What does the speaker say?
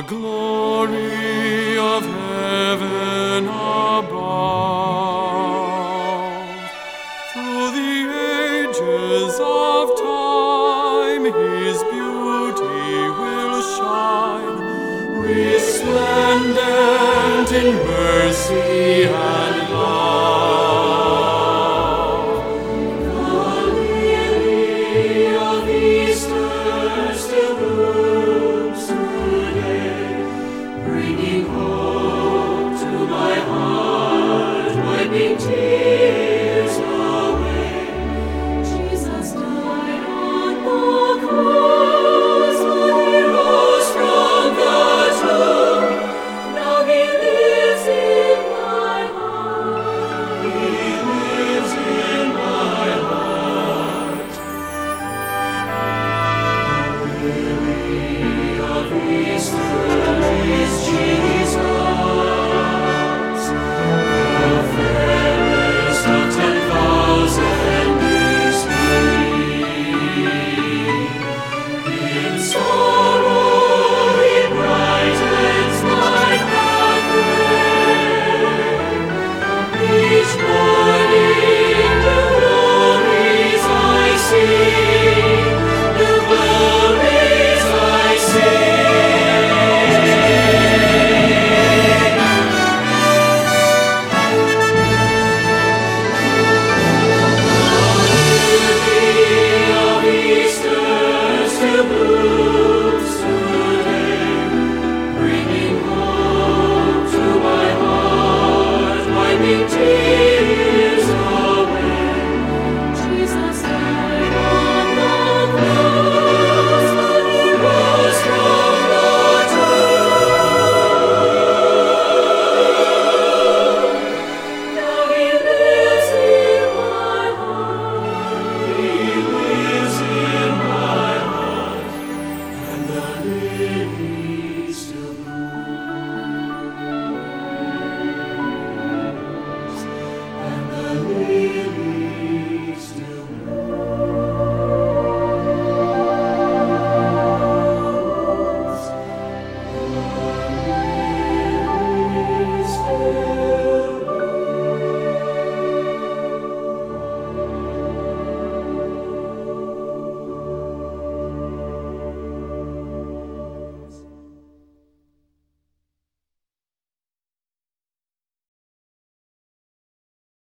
glory of heaven above. Through the ages of time His beauty will shine, resplendent in mercy and love. The lily of Easter still blooms today, bringing hope to my heart, wiping tears away. Jesus died on the cross, but He rose from the tomb. Now He lives in my heart. He lives in my heart. The lily of Easter is Jesus, the fairest of 10,000 is He. In sorrow He brightens my pathway. Each morning new glories I see, new glories I see. Of Easter still blooms today, bringing hope to my heart, wiping tears